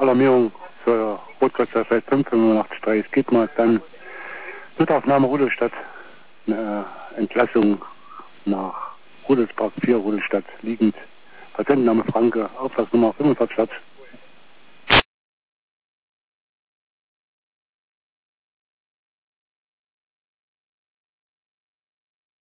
Alarmierung für Rotkreuzerfeld 585.3. Es geht mal dann Notaufnahme Rudolstadt, eine Entlassung nach Rudelspark 4 Rudolstadt liegend. Patientenname Franke, Auftragsnummer 45